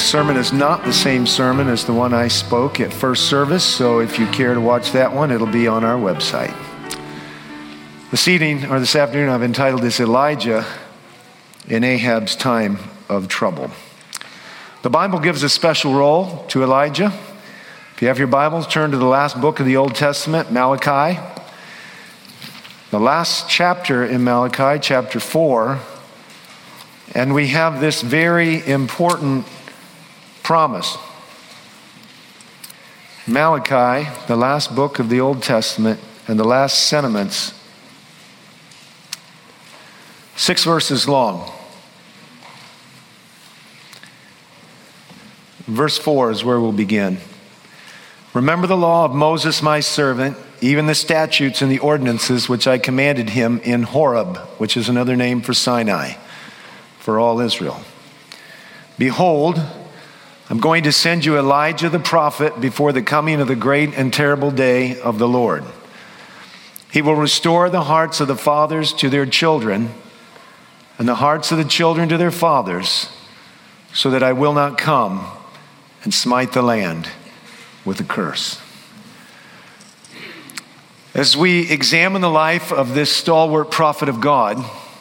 sermon is not the same sermon as the one I spoke at first service, so if you care to watch that one, it'll be on our website. This afternoon, I've entitled this Elijah in Ahab's Time of Trouble. The Bible gives a special role to Elijah. If you have your Bibles, turn to the last book of the Old Testament, Malachi. The last chapter in Malachi, chapter 4, and we have this very important promise. Malachi, the last book of the Old Testament, and the last sentiments, 6 verses long. Verse 4 is where we'll begin. Remember the law of Moses my servant, even the statutes and the ordinances which I commanded him in Horeb, which is another name for Sinai, for all Israel. Behold, I'm going to send you Elijah the prophet before the coming of the great and terrible day of the Lord. He will restore the hearts of the fathers to their children, and the hearts of the children to their fathers, so that I will not come and smite the land with a curse. As we examine the life of this stalwart prophet of God,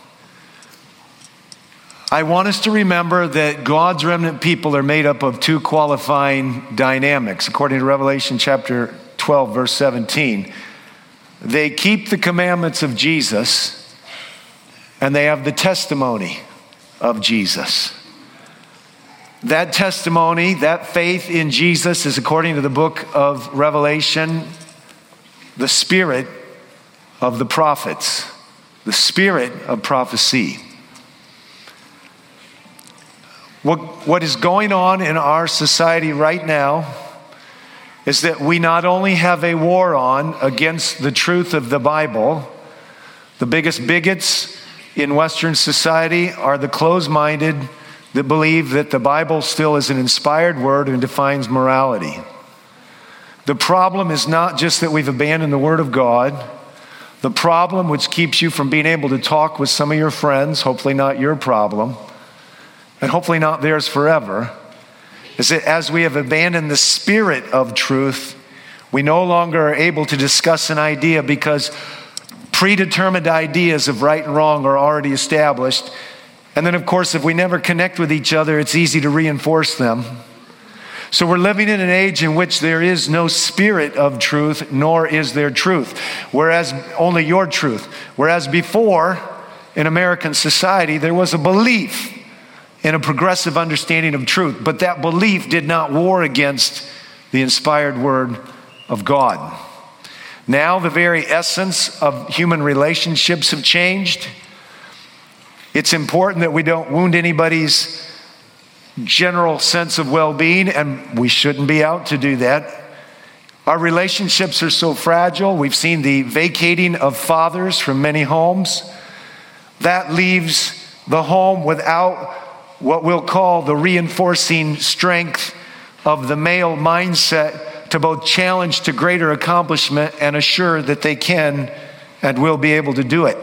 I want us to remember that God's remnant people are made up of two qualifying dynamics. According to Revelation chapter 12, verse 17, they keep the commandments of Jesus, and they have the testimony of Jesus. That testimony, that faith in Jesus is, according to the book of Revelation, the spirit of the prophets, the spirit of prophecy. What is going on in our society right now is that we not only have a war on against the truth of the Bible. The biggest bigots in Western society are the closed-minded that believe that the Bible still is an inspired word and defines morality. The problem is not just that we've abandoned the Word of God. The problem, which keeps you from being able to talk with some of your friends, hopefully not your problem, and hopefully not theirs forever, is that as we have abandoned the spirit of truth, we no longer are able to discuss an idea because predetermined ideas of right and wrong are already established. And then, of course, if we never connect with each other, it's easy to reinforce them. So we're living in an age in which there is no spirit of truth, nor is there truth, whereas only your truth. Whereas before, in American society, there was a belief in a progressive understanding of truth, but that belief did not war against the inspired word of God. Now, the very essence of human relationships have changed. It's important that we don't wound anybody's general sense of well-being, and we shouldn't be out to do that. Our relationships are so fragile. We've seen the vacating of fathers from many homes. That leaves the home without what we'll call the reinforcing strength of the male mindset to both challenge to greater accomplishment and assure that they can and will be able to do it.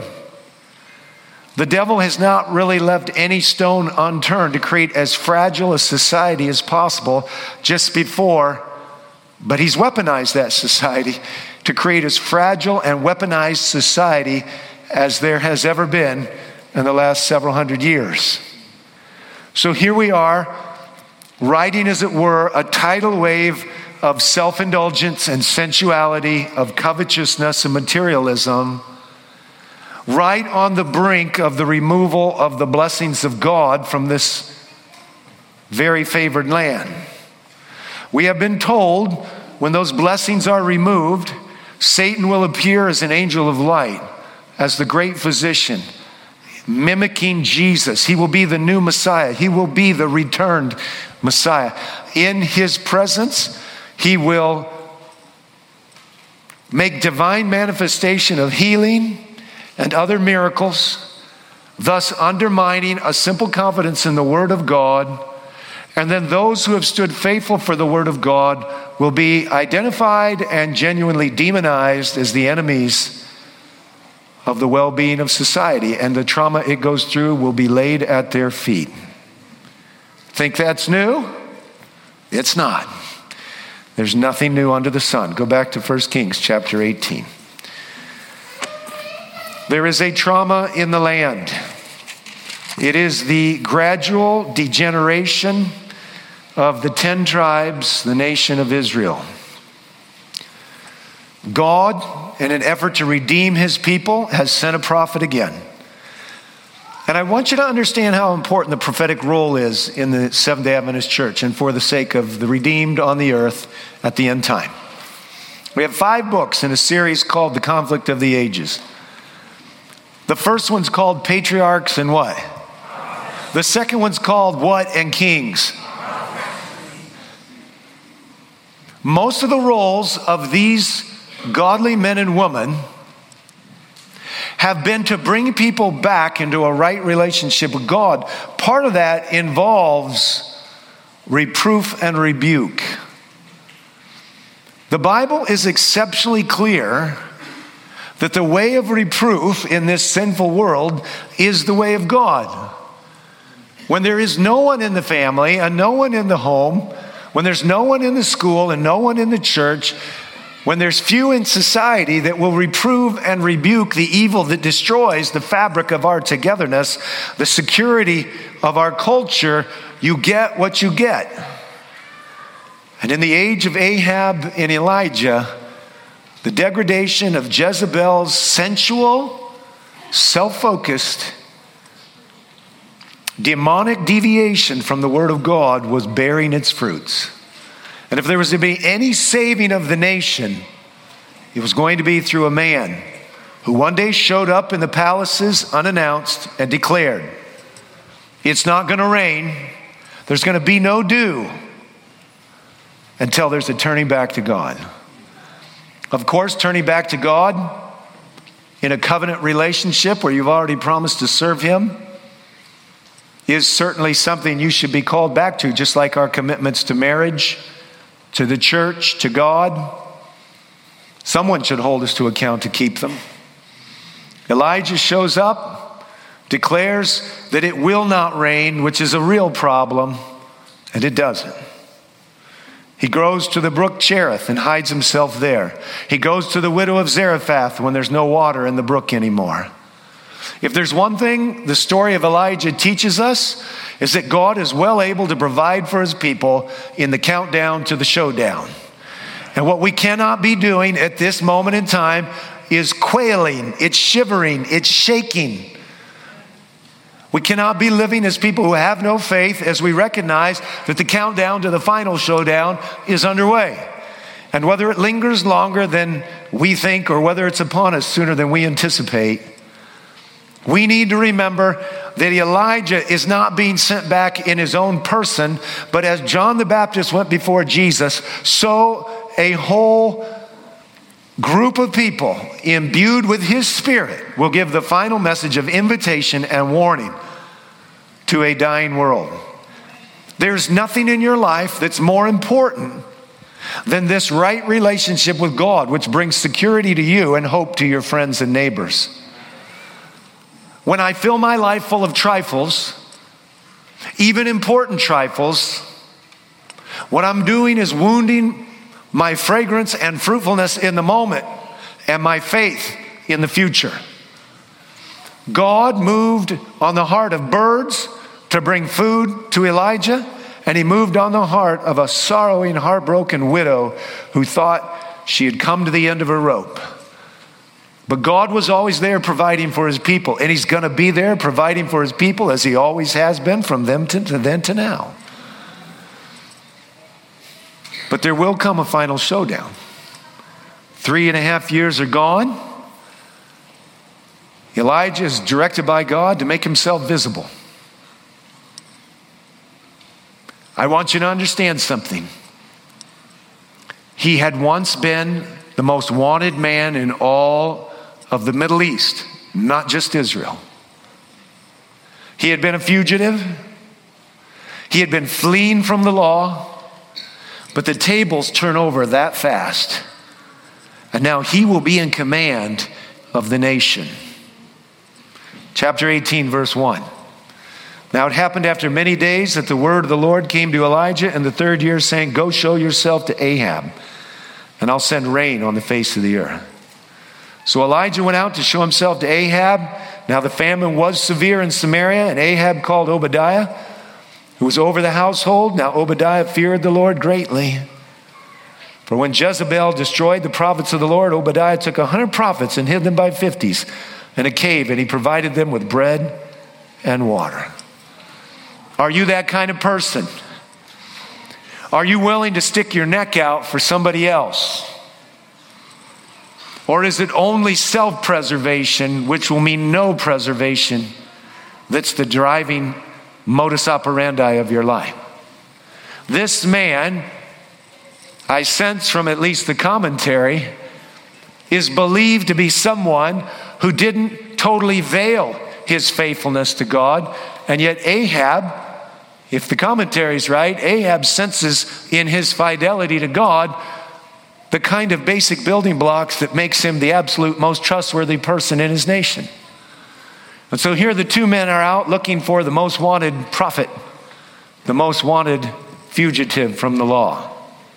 The devil has not really left any stone unturned to create as fragile a society as possible just before, but he's weaponized that society to create as fragile and weaponized society as there has ever been in the last several hundred years. So here we are, riding, as it were, a tidal wave of self-indulgence and sensuality, of covetousness and materialism, right on the brink of the removal of the blessings of God from this very favored land. We have been told when those blessings are removed, Satan will appear as an angel of light, as the great physician, mimicking Jesus. He will be the new Messiah. He will be the returned Messiah. In his presence, he will make divine manifestation of healing and other miracles, thus undermining a simple confidence in the Word of God. And then those who have stood faithful for the Word of God will be identified and genuinely demonized as the enemies of the well-being of society, and the trauma it goes through will be laid at their feet. Think that's new? It's not. There's nothing new under the sun. Go back to 1 Kings chapter 18. There is a trauma in the land. It is the gradual degeneration of the 10 tribes, the nation of Israel. God, in an effort to redeem his people, has sent a prophet again. And I want you to understand how important the prophetic role is in the Seventh-day Adventist Church and for the sake of the redeemed on the earth at the end time. We have 5 books in a series called The Conflict of the Ages. The first one's called Patriarchs and what? The second one's called what and Kings? Most of the roles of these godly men and women have been to bring people back into a right relationship with God. Part of that involves reproof and rebuke. The Bible is exceptionally clear that the way of reproof in this sinful world is the way of God. When there is no one in the family and no one in the home, when there's no one in the school and no one in the church, when there's few in society that will reprove and rebuke the evil that destroys the fabric of our togetherness, the security of our culture, you get what you get. And in the age of Ahab and Elijah, the degradation of Jezebel's sensual, self-focused, demonic deviation from the Word of God was bearing its fruits. And if there was to be any saving of the nation, it was going to be through a man who one day showed up in the palaces unannounced and declared, it's not going to rain, there's going to be no dew until there's a turning back to God. Of course, turning back to God in a covenant relationship where you've already promised to serve Him is certainly something you should be called back to, just like our commitments to marriage, to the church, to God. Someone should hold us to account to keep them. Elijah shows up, declares that it will not rain, which is a real problem, and it doesn't. He goes to the brook Cherith and hides himself there. He goes to the widow of Zarephath when there's no water in the brook anymore. If there's one thing the story of Elijah teaches us, is that God is well able to provide for his people in the countdown to the showdown. And what we cannot be doing at this moment in time is quailing, it's shivering, it's shaking. We cannot be living as people who have no faith as we recognize that the countdown to the final showdown is underway. And whether it lingers longer than we think or whether it's upon us sooner than we anticipate, we need to remember that Elijah is not being sent back in his own person, but as John the Baptist went before Jesus, so a whole group of people imbued with his Spirit will give the final message of invitation and warning to a dying world. There's nothing in your life that's more important than this right relationship with God, which brings security to you and hope to your friends and neighbors. When I fill my life full of trifles, even important trifles, what I'm doing is wounding my fragrance and fruitfulness in the moment and my faith in the future. God moved on the heart of birds to bring food to Elijah, and he moved on the heart of a sorrowing, heartbroken widow who thought she had come to the end of her rope. But God was always there providing for his people, and he's going to be there providing for his people as he always has been from then to now. But there will come a final showdown. 3.5 years are gone. Elijah is directed by God to make himself visible. I want you to understand something. He had once been the most wanted man in all of the Middle East, not just Israel. He had been a fugitive. He had been fleeing from the law. But the tables turn over that fast. And now he will be in command of the nation. Chapter 18, verse 1. Now it happened after many days that the word of the Lord came to Elijah in the 3rd year, saying, go show yourself to Ahab, and I'll send rain on the face of the earth. So Elijah went out to show himself to Ahab. Now the famine was severe in Samaria, and Ahab called Obadiah, who was over the household. Now Obadiah feared the Lord greatly. For when Jezebel destroyed the prophets of the Lord, Obadiah took 100 prophets and hid them by 50s in a cave, and he provided them with bread and water. Are you that kind of person? Are you willing to stick your neck out for somebody else? Or is it only self-preservation, which will mean no preservation, that's the driving modus operandi of your life? This man, I sense from at least the commentary, is believed to be someone who didn't totally veil his faithfulness to God. And yet Ahab, if the commentary is right, Ahab senses in his fidelity to God the kind of basic building blocks that makes him the absolute most trustworthy person in his nation. And so here the two men are out looking for the most wanted prophet, the most wanted fugitive from the law.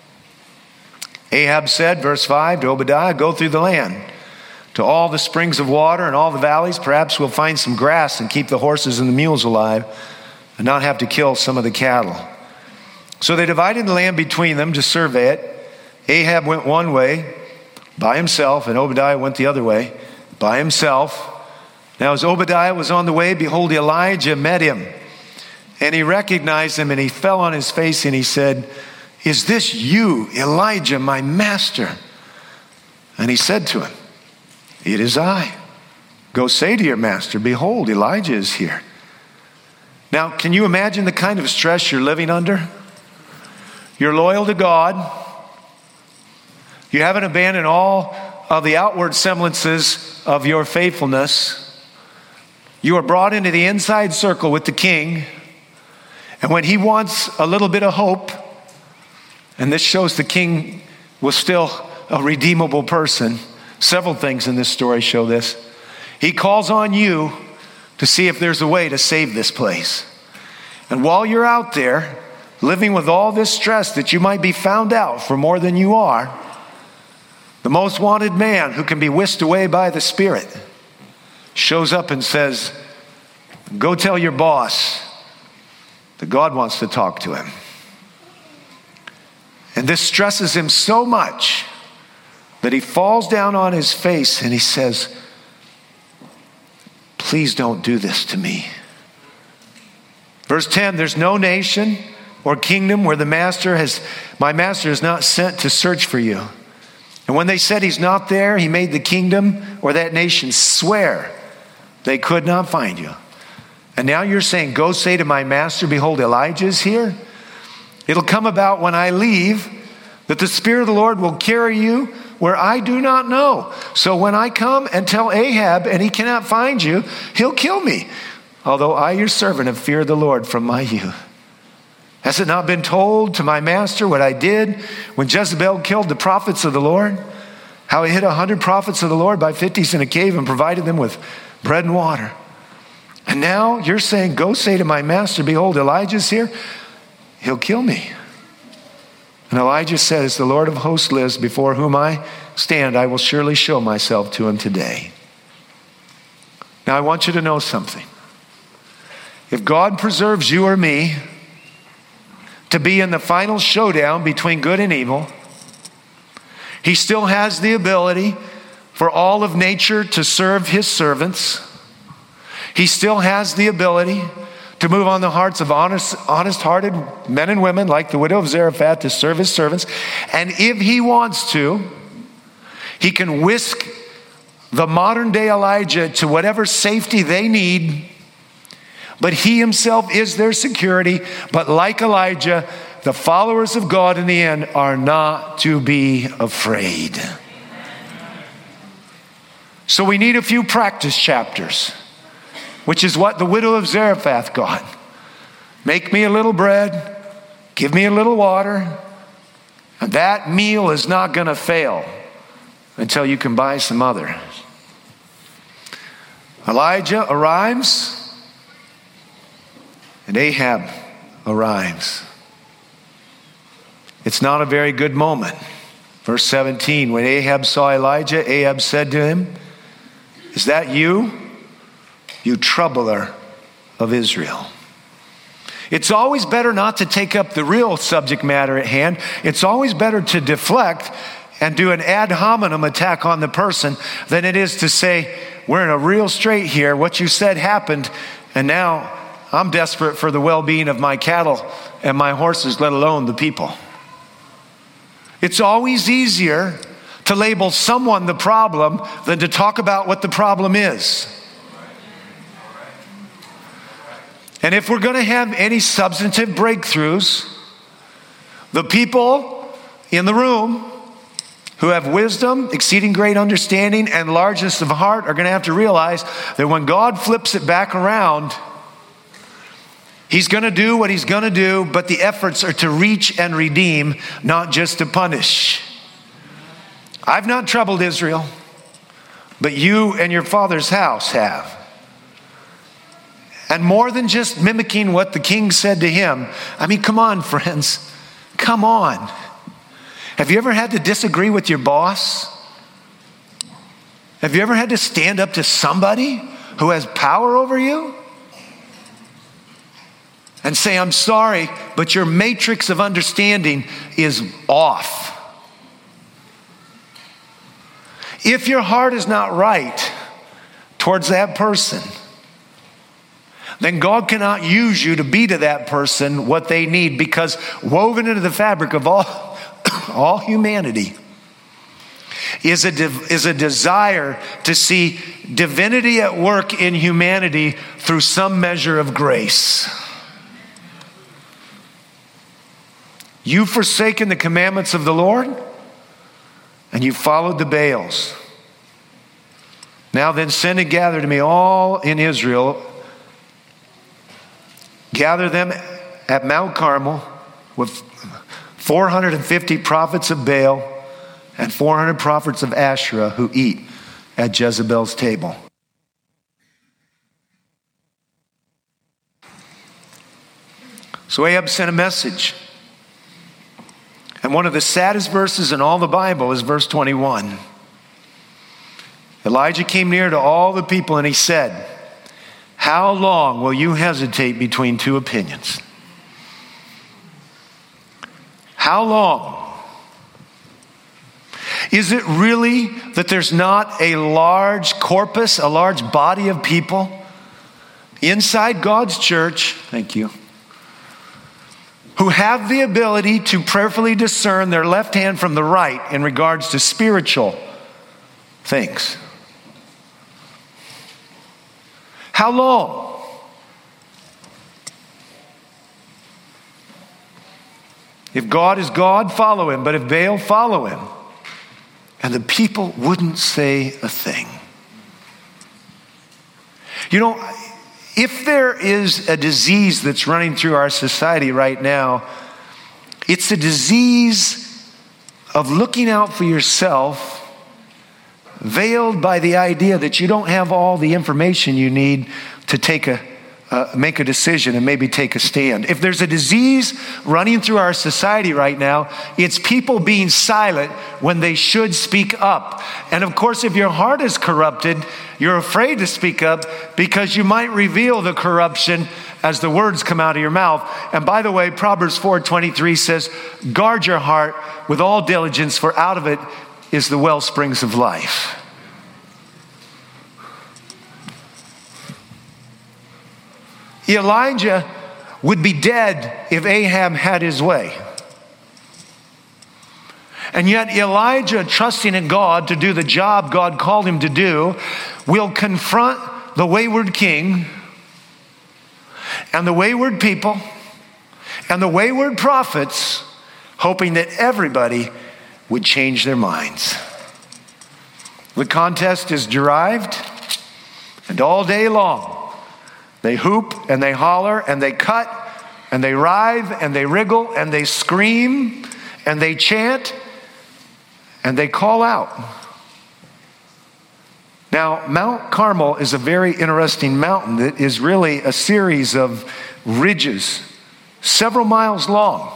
Ahab said, verse 5, to Obadiah, go through the land to all the springs of water and all the valleys. Perhaps we'll find some grass and keep the horses and the mules alive and not have to kill some of the cattle. So they divided the land between them to survey it. Ahab went one way by himself, and Obadiah went the other way by himself. Now as Obadiah was on the way, behold, Elijah met him, and he recognized him, and he fell on his face, and he said, is this you, Elijah, my master? And he said to him, it is I. Go say to your master, behold, Elijah is here. Now, can you imagine the kind of stress you're living under? You're loyal to God. You haven't abandoned all of the outward semblances of your faithfulness. You are brought into the inside circle with the king. And when he wants a little bit of hope, and this shows the king was still a redeemable person. Several things in this story show this. He calls on you to see if there's a way to save this place. And while you're out there living with all this stress that you might be found out for more than you are, the most wanted man who can be whisked away by the Spirit shows up and says, go tell your boss that God wants to talk to him. And this stresses him so much that he falls down on his face and he says, please don't do this to me. Verse 10, there's no nation or kingdom where my master is not sent to search for you. And when they said he's not there, he made the kingdom or that nation swear they could not find you. And now you're saying, go say to my master, behold, Elijah is here. It'll come about when I leave that the Spirit of the Lord will carry you where I do not know. So when I come and tell Ahab and he cannot find you, he'll kill me. Although I, your servant, have feared the Lord from my youth. Has it not been told to my master what I did when Jezebel killed the prophets of the Lord? How he hid 100 prophets of the Lord by 50s in a cave and provided them with bread and water. And now you're saying, go say to my master, behold, Elijah's here. He'll kill me. And Elijah says, the Lord of hosts lives, before whom I stand, I will surely show myself to him today. Now I want you to know something. If God preserves you or me to be in the final showdown between good and evil, he still has the ability for all of nature to serve his servants. He still has the ability to move on the hearts of honest-hearted men and women like the widow of Zarephath to serve his servants. And if he wants to, he can whisk the modern-day Elijah to whatever safety they need, but he himself is their security. But like Elijah, the followers of God in the end are not to be afraid. So we need a few practice chapters, which is what the widow of Zarephath got. Make me a little bread, give me a little water, and that meal is not going to fail until you can buy some others. Elijah arrives. And Ahab arrives. It's not a very good moment. Verse 17, when Ahab saw Elijah, Ahab said to him, "Is that you, you troubler of Israel?" It's always better not to take up the real subject matter at hand. It's always better to deflect and do an ad hominem attack on the person than it is to say, we're in a real strait here. What you said happened, and now I'm desperate for the well-being of my cattle and my horses, let alone the people. It's always easier to label someone the problem than to talk about what the problem is. And if we're going to have any substantive breakthroughs, the people in the room who have wisdom, exceeding great understanding, and largeness of heart are going to have to realize that when God flips it back around, He's going to do what He's going to do, but the efforts are to reach and redeem, not just to punish. I've not troubled Israel, but you and your father's house have. And more than just mimicking what the king said to him. I mean, come on, friends. Come on. Have you ever had to disagree with your boss? Have you ever had to stand up to somebody who has power over you? And say, I'm sorry, but your matrix of understanding is off. If your heart is not right towards that person, then God cannot use you to be to that person what they need, because woven into the fabric of all humanity is a desire to see divinity at work in humanity through some measure of grace. You've forsaken the commandments of the Lord, and you followed the Baals. Now then, send and gather to me all in Israel. Gather them at Mount Carmel with 450 prophets of Baal and 400 prophets of Asherah who eat at Jezebel's table. So Ahab sent a message. And one of the saddest verses in all the Bible is verse 21. Elijah came near to all the people and he said, "How long will you hesitate between two opinions?" How long? Is it really that there's not a large corpus, a large body of people inside God's church, thank you, who have the ability to prayerfully discern their left hand from the right in regards to spiritual things? How long? If God is God, follow him. But if Baal, follow him. And the people wouldn't say a thing. You know, if there is a disease that's running through our society right now, it's a disease of looking out for yourself, veiled by the idea that you don't have all the information you need to make a decision and maybe take a stand. If there's a disease running through our society right now, it's people being silent when they should speak up. And of course, if your heart is corrupted, you're afraid to speak up because you might reveal the corruption as the words come out of your mouth. And by the way, Proverbs 4:23 says, "Guard your heart with all diligence, for out of it is the well springs of life." Elijah would be dead if Ahab had his way. And yet Elijah, trusting in God to do the job God called him to do, will confront the wayward king and the wayward people and the wayward prophets, hoping that everybody would change their minds. The contest is derived, and all day long, they hoop and they holler and they cut and they writhe and they wriggle and they scream and they chant and they call out. Now, Mount Carmel is a very interesting mountain that is really a series of ridges, several miles long.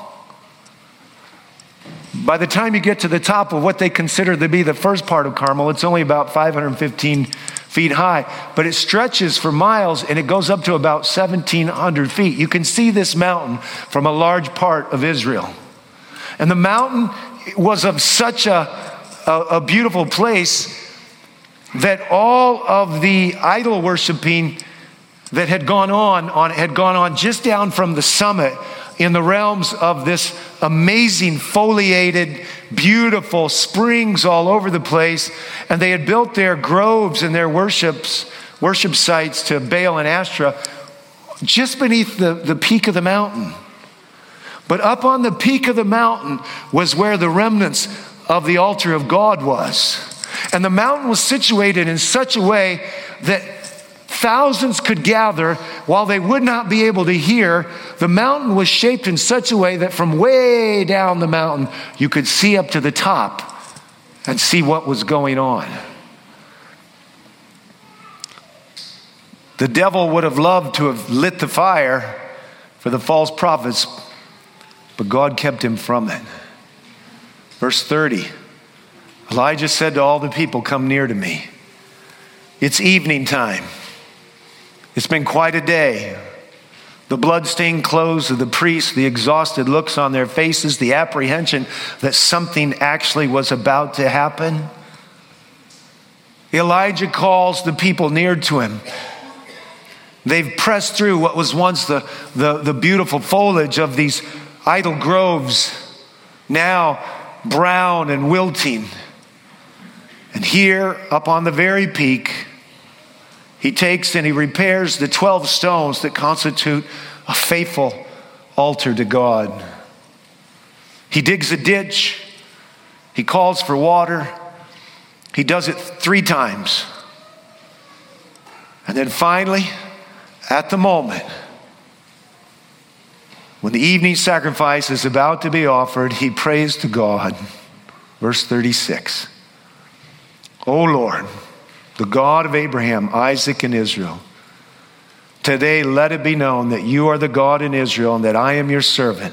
By the time you get to the top of what they consider to be the first part of Carmel, it's only about 515 feet high, but it stretches for miles and it goes up to about 1,700 feet. You can see this mountain from a large part of Israel. And the mountain was of such a beautiful place that all of the idol worshiping that had gone on just down from the summit in the realms of this amazing foliated, beautiful springs all over the place. And they had built their groves and their worship sites to Baal and Asherah just beneath the peak of the mountain. But up on the peak of the mountain was where the remnants of the altar of God was. And the mountain was situated in such a way that thousands could gather while they would not be able to hear. The mountain was shaped in such a way that from way down the mountain, you could see up to the top and see what was going on. The devil would have loved to have lit the fire for the false prophets, but God kept him from it. Verse 30, Elijah said to all the people, "Come near to me." It's evening time. It's been quite a day. The blood-stained clothes of the priests, the exhausted looks on their faces, the apprehension that something actually was about to happen. Elijah calls the people near to him. They've pressed through what was once the beautiful foliage of these idol groves, now brown and wilting. And here, up on the very peak, he takes and he repairs the 12 stones that constitute a faithful altar to God. He digs a ditch. He calls for water. He does it 3 times. And then finally, at the moment, when the evening sacrifice is about to be offered, he prays to God. Verse 36. "O Lord, the God of Abraham, Isaac, and Israel, today let it be known that you are the God in Israel and that I am your servant."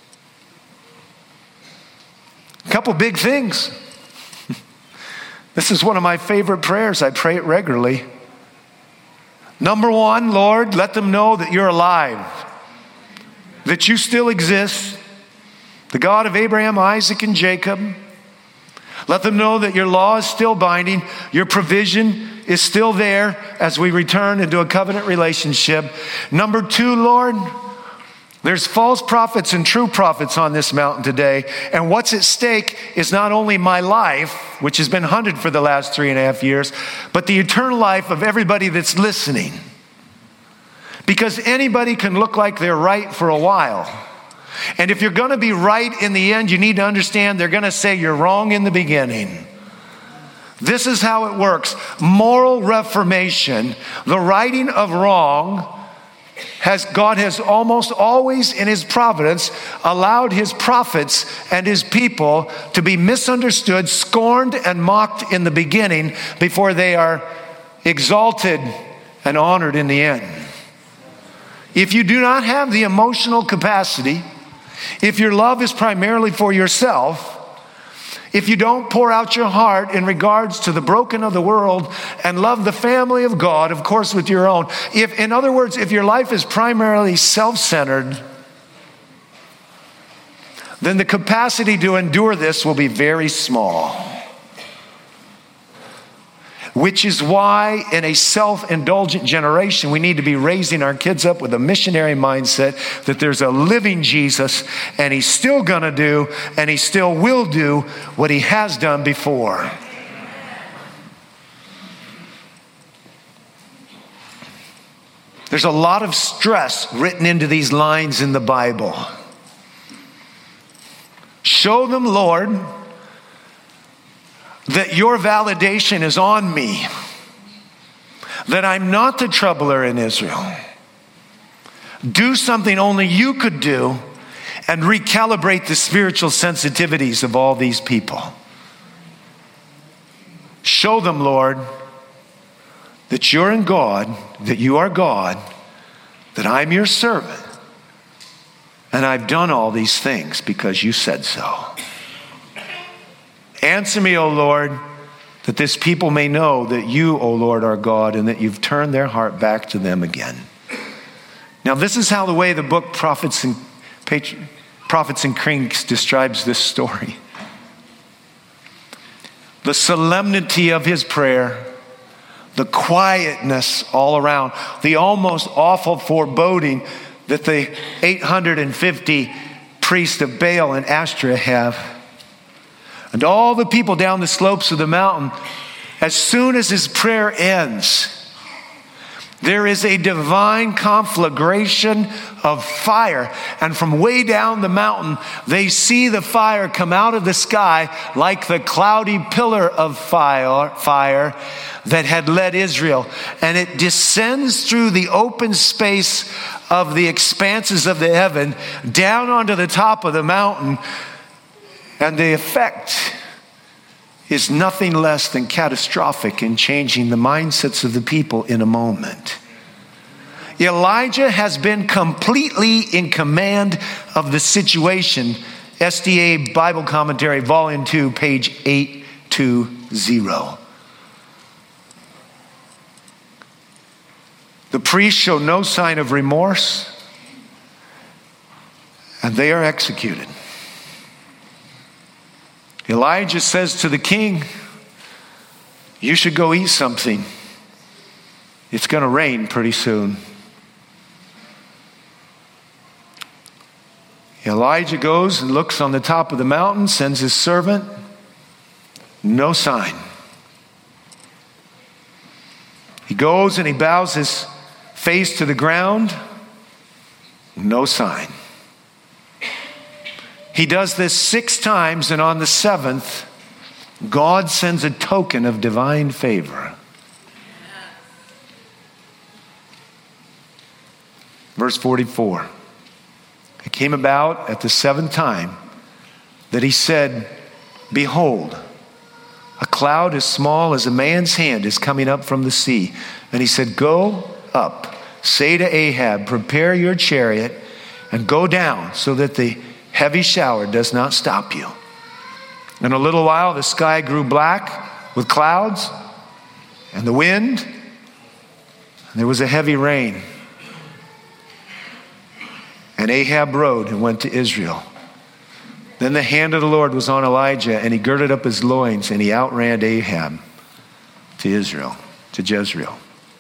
A couple big things. This is one of my favorite prayers. I pray it regularly. Number one, Lord, let them know that you're alive, that you still exist, the God of Abraham, Isaac, and Jacob. Let them know that your law is still binding, your provision is still there as we return into a covenant relationship. Number two, Lord, there's false prophets and true prophets on this mountain today. And what's at stake is not only my life, which has been hunted for the last 3.5 years, but the eternal life of everybody that's listening. Because anybody can look like they're right for a while. And if you're going to be right in the end, you need to understand they're going to say you're wrong in the beginning. This is how it works. Moral reformation, the righting of wrong, God has almost always in his providence allowed his prophets and his people to be misunderstood, scorned, and mocked in the beginning before they are exalted and honored in the end. If you do not have the emotional capacity, if your love is primarily for yourself, if you don't pour out your heart in regards to the broken of the world and love the family of God, of course, with your own, in other words, if your life is primarily self-centered, then the capacity to endure this will be very small. Which is why in a self-indulgent generation, we need to be raising our kids up with a missionary mindset that there's a living Jesus and he's still gonna do and he still will do what he has done before. There's a lot of stress written into these lines in the Bible. Show them, Lord, that your validation is on me, that I'm not the troubler in Israel. Do something only you could do and recalibrate the spiritual sensitivities of all these people. Show them, Lord, that you're in God, that you are God, that I'm your servant, and I've done all these things because you said so. Answer me, O Lord, that this people may know that you, O Lord, are God, and that you've turned their heart back to them again. Now, this is how the way the book Prophets and Kings describes this story. The solemnity of his prayer, the quietness all around, the almost awful foreboding that the 850 priests of Baal and Ashtoreth have. And all the people down the slopes of the mountain, as soon as his prayer ends, there is a divine conflagration of fire. And from way down the mountain, they see the fire come out of the sky like the cloudy pillar of fire that had led Israel. And it descends through the open space of the expanses of the heaven down onto the top of the mountain. And the effect is nothing less than catastrophic in changing the mindsets of the people in a moment. Elijah has been completely in command of the situation. SDA Bible Commentary, Volume 2, page 820. The priests show no sign of remorse, and they are executed. Elijah says to the king, you should go eat something. It's going to rain pretty soon. Elijah goes and looks on the top of the mountain, sends his servant. No sign. He goes and he bows his face to the ground. No sign. He does this 6 times, and on the 7th, God sends a token of divine favor. Verse 44. It came about at the 7th time that he said, behold, a cloud as small as a man's hand is coming up from the sea. And he said, go up, say to Ahab, prepare your chariot and go down so that the heavy shower does not stop you. In a little while, the sky grew black with clouds and the wind, and there was a heavy rain. And Ahab rode and went to Israel. Then the hand of the Lord was on Elijah, and he girded up his loins, and he outran Ahab to Israel, to Jezreel.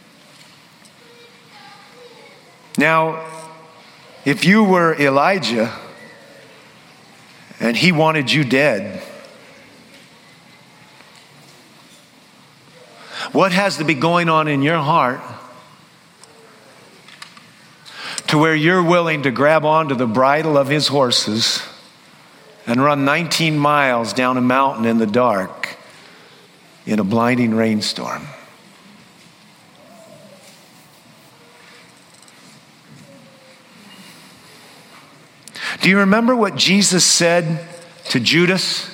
Now, if you were Elijah and he wanted you dead, what has to be going on in your heart to where you're willing to grab onto the bridle of his horses and run 19 miles down a mountain in the dark in a blinding rainstorm? Do you remember what Jesus said to Judas?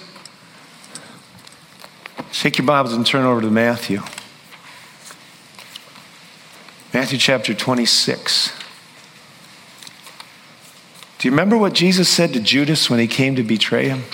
Take your Bibles and turn over to Matthew. Matthew chapter 26. Do you remember what Jesus said to Judas when he came to betray him?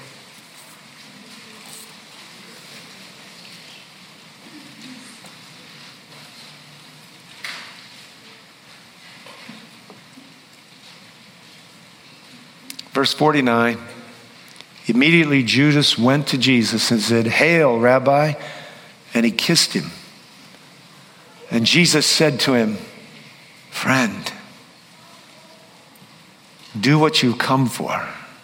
Verse 49, immediately Judas went to Jesus and said, "Hail, Rabbi," and he kissed him. And Jesus said to him, "Friend, do what you've come for."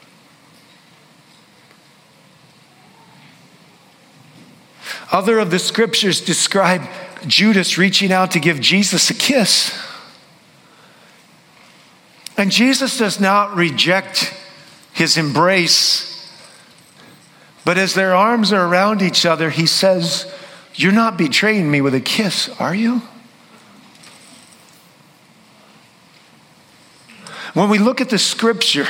Other of the scriptures describe Judas reaching out to give Jesus a kiss. And Jesus does not reject his embrace, but as their arms are around each other, he says, "You're not betraying me with a kiss, are you?" When we look at the scripture,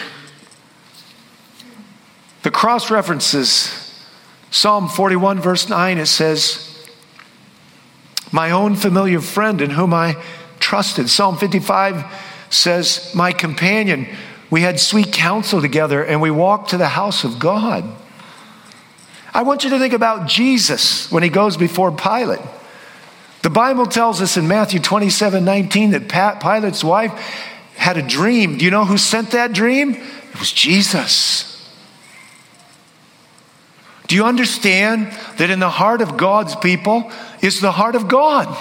the cross references Psalm 41 verse 9, it says, my own familiar friend in whom I trusted. Psalm 55 says, my companion, we had sweet counsel together and we walked to the house of God. I want you to think about Jesus when he goes before Pilate. The Bible tells us in Matthew 27:19 that Pilate's wife had a dream. Do you know who sent that dream? It was Jesus. Do you understand that in the heart of God's people is the heart of God?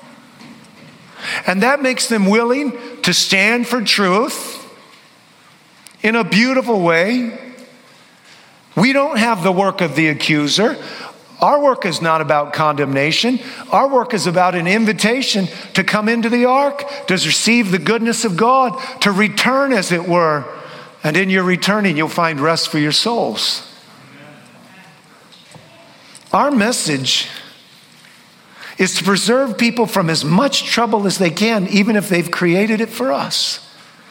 And that makes them willing to stand for truth in a beautiful way. We don't have the work of the accuser. Our work is not about condemnation. Our work is about an invitation to come into the ark, to receive the goodness of God, to return as it were. And in your returning, you'll find rest for your souls. Our message is to preserve people from as much trouble as they can, even if they've created it for us.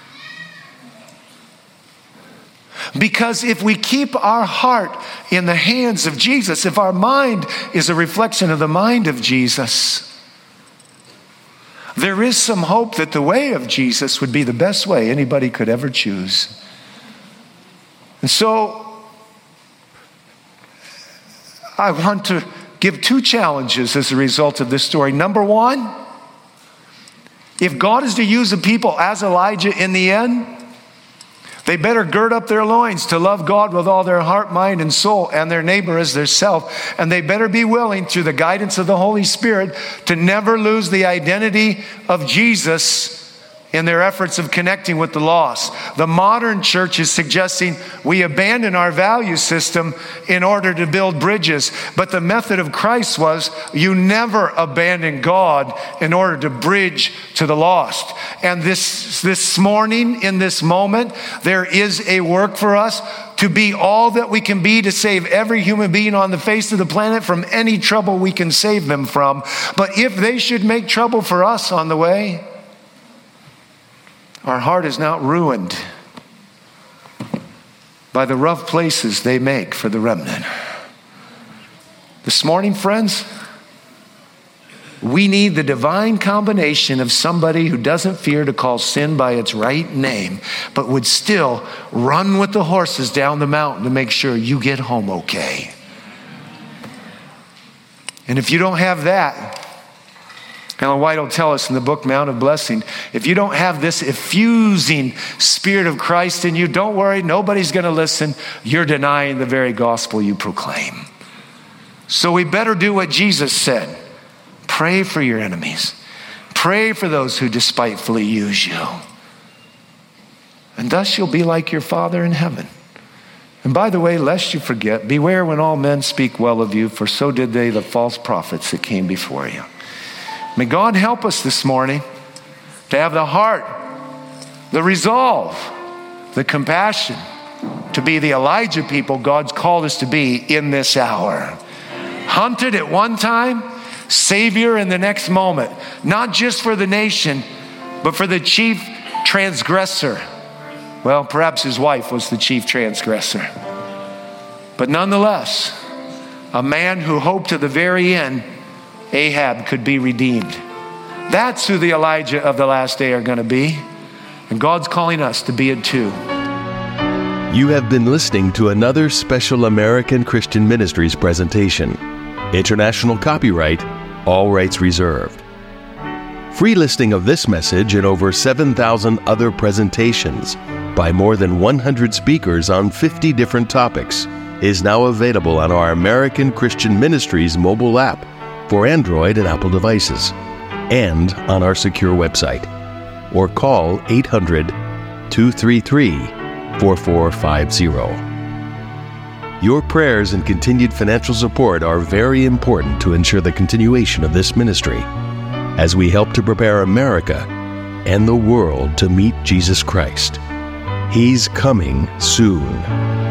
Because if we keep our heart in the hands of Jesus, if our mind is a reflection of the mind of Jesus, there is some hope that the way of Jesus would be the best way anybody could ever choose. And so, I want to give two challenges as a result of this story. Number one, if God is to use a people as Elijah in the end, they better gird up their loins to love God with all their heart, mind, and soul, and their neighbor as their self. And they better be willing, through the guidance of the Holy Spirit, to never lose the identity of Jesus in their efforts of connecting with the lost. The modern church is suggesting we abandon our value system in order to build bridges. But the method of Christ was you never abandon God in order to bridge to the lost. And this morning, in this moment, there is a work for us to be all that we can be to save every human being on the face of the planet from any trouble we can save them from. But if they should make trouble for us on the way, our heart is not ruined by the rough places they make for the remnant. This morning, friends, we need the divine combination of somebody who doesn't fear to call sin by its right name, but would still run with the horses down the mountain to make sure you get home okay. And if you don't have that, Ellen White will tell us in the book Mount of Blessing, if you don't have this effusing Spirit of Christ in you, don't worry, nobody's going to listen. You're denying the very gospel you proclaim. So we better do what Jesus said. Pray for your enemies. Pray for those who despitefully use you. And thus you'll be like your Father in heaven. And by the way, lest you forget, beware when all men speak well of you, for so did they, the false prophets that came before you. May God help us this morning to have the heart, the resolve, the compassion to be the Elijah people God's called us to be in this hour. Hunted at one time, Savior in the next moment. Not just for the nation, but for the chief transgressor. Well, perhaps his wife was the chief transgressor. But nonetheless, a man who hoped to the very end Ahab could be redeemed. That's who the Elijah of the last day are going to be. And God's calling us to be it too. You have been listening to another special American Christian Ministries presentation. International copyright, all rights reserved. Free listing of this message and over 7,000 other presentations by more than 100 speakers on 50 different topics is now available on our American Christian Ministries mobile app for Android and Apple devices, and on our secure website. Or call 800-233-4450. Your prayers and continued financial support are very important to ensure the continuation of this ministry as we help to prepare America and the world to meet Jesus Christ. He's coming soon.